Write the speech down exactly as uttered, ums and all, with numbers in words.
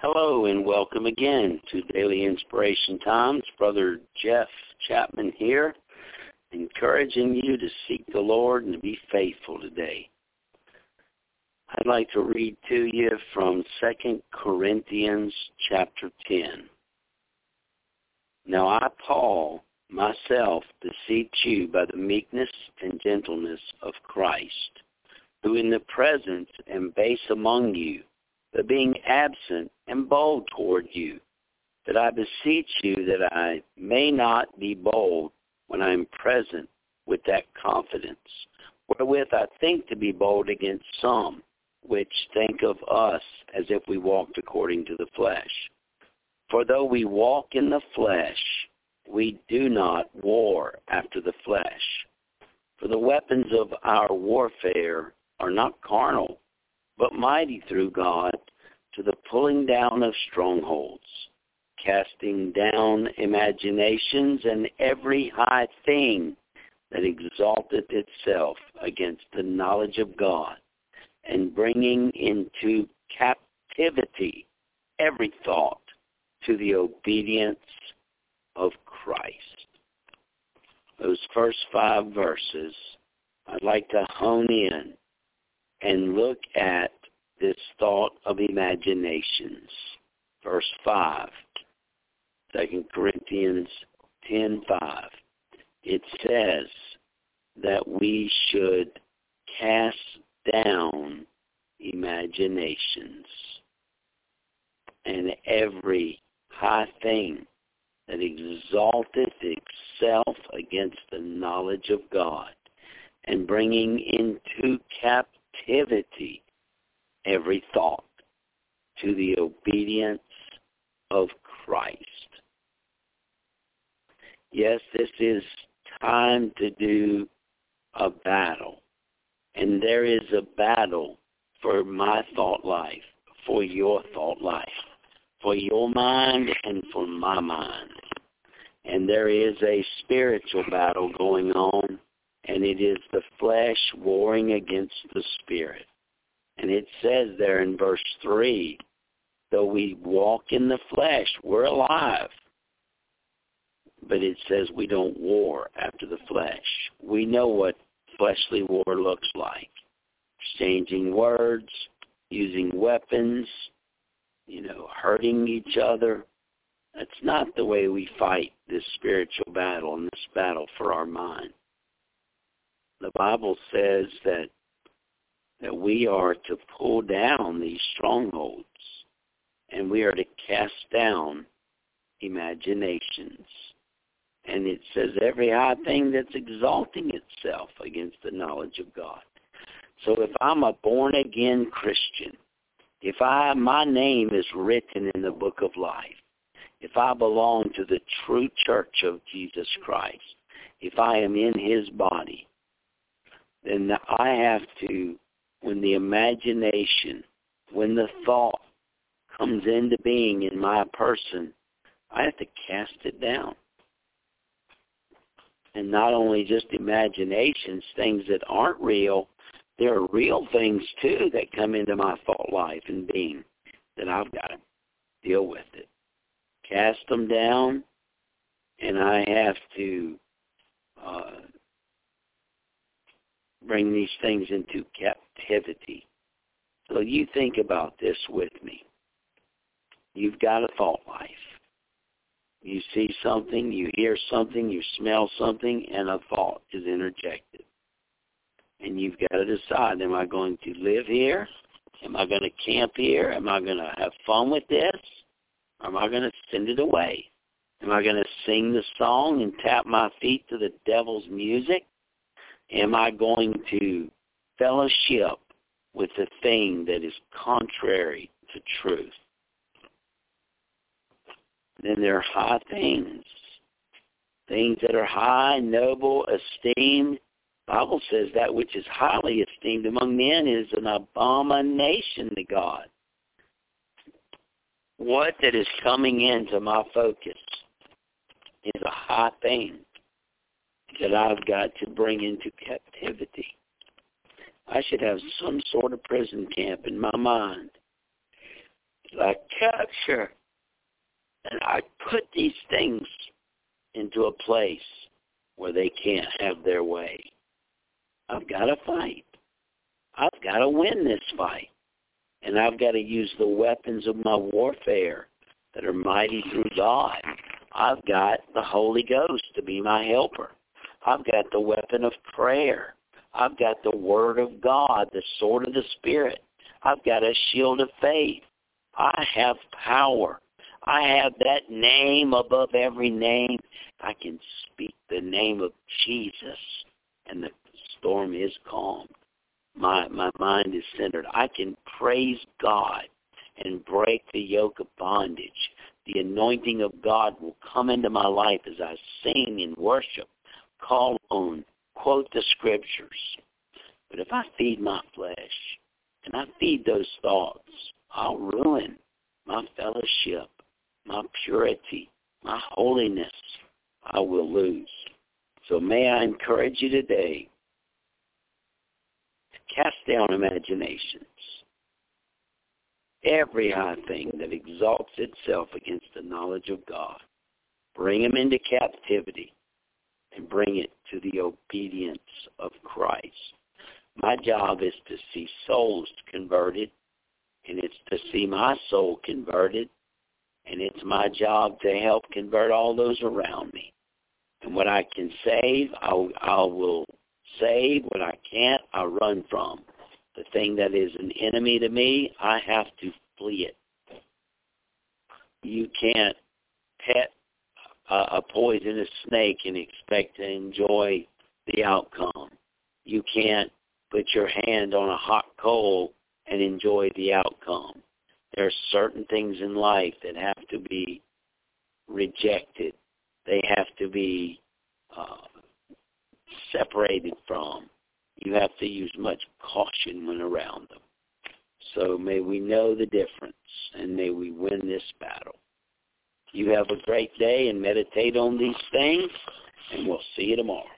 Hello and welcome again to Daily Inspiration Times. Brother Jeff Chapman here, encouraging you to seek the Lord and to be faithful today. I'd like to read to you from Second Corinthians chapter ten. Now I, Paul, myself, beseech you by the meekness and gentleness of Christ, who in the present am base among you, but being absent am bold toward you, that I beseech you that I may not be bold when I am present with that confidence, wherewith I think to be bold against some, which think of us as if we walked according to the flesh. For though we walk in the flesh, we do not war after the flesh. For the weapons of our warfare are not carnal, but mighty through God to the pulling down of strongholds, casting down imaginations and every high thing that exalteth itself against the knowledge of God, and bringing into captivity every thought to the obedience of Christ. Those first five verses, I'd like to hone in and look at this thought of imaginations. Verse five, Second Corinthians ten five. It says that we should cast down imaginations and every high thing that exalteth itself against the knowledge of God, and bringing into captivity every thought to the obedience of Christ. Yes, this is time to do a battle. And there is a battle for my thought life, for your thought life, for your mind and for my mind. And there is a spiritual battle going on, and it is the flesh warring against the spirit. And it says there in verse three, though we walk in the flesh, we're alive. But it says we don't war after the flesh. We know what fleshly war looks like. Exchanging words, using weapons, you know, hurting each other. That's not the way we fight this spiritual battle and this battle for our mind. The Bible says that that we are to pull down these strongholds, and we are to cast down imaginations. And it says every high thing that's exalting itself against the knowledge of God. So if I'm a born-again Christian, if I my name is written in the book of life, if I belong to the true church of Jesus Christ, if I am in his body, then I have to, when the imagination, when the thought comes into being in my person, I have to cast it down. And not only just imaginations, things that aren't real, there are real things too that come into my thought life and being that I've got to deal with it. Cast them down, and I have to uh, bring these things into captivity. So you think about this with me. You've got a thought life. You see something, you hear something, you smell something, and a thought is interjected. And you've got to decide, am I going to live here? Am I going to camp here? Am I going to have fun with this? Or am I going to send it away? Am I going to sing the song and tap my feet to the devil's music? Am I going to fellowship with the thing that is contrary to truth? Then there are high things, things that are high, noble, esteemed. The Bible says that which is highly esteemed among men is an abomination to God. What that is coming into my focus is a high thing that I've got to bring into captivity. I should have some sort of prison camp in my mind. I capture, and I put these things into a place where they can't have their way. I've got to fight. I've got to win this fight. And I've got to use the weapons of my warfare that are mighty through God. I've got the Holy Ghost to be my helper. I've got the weapon of prayer. I've got the Word of God, the sword of the Spirit. I've got a shield of faith. I have power. I have that name above every name. I can speak the name of Jesus, and the storm is calm. My my mind is centered. I can praise God and break the yoke of bondage. The anointing of God will come into my life as I sing and worship, call on, quote the Scriptures. But if I feed my flesh and I feed those thoughts, I'll ruin my fellowship, my purity, my holiness. I will lose. So may I encourage you today to cast down imaginations, every high thing that exalts itself against the knowledge of God. Bring them into captivity and bring it to the obedience of Christ. My job is to see souls converted, and it's to see my soul converted, and it's my job to help convert all those around me. And what I can save, I, I will save. What I can't, I run from. The thing that is an enemy to me, I have to flee it. You can't pet a, a poisonous snake and expect to enjoy the outcome. You can't put your hand on a hot coal and enjoy the outcome. There are certain things in life that have to be rejected. They have to be uh, separated from. You have to use much caution when around them. So may we know the difference, and may we win this battle. You have a great day and meditate on these things, and we'll see you tomorrow.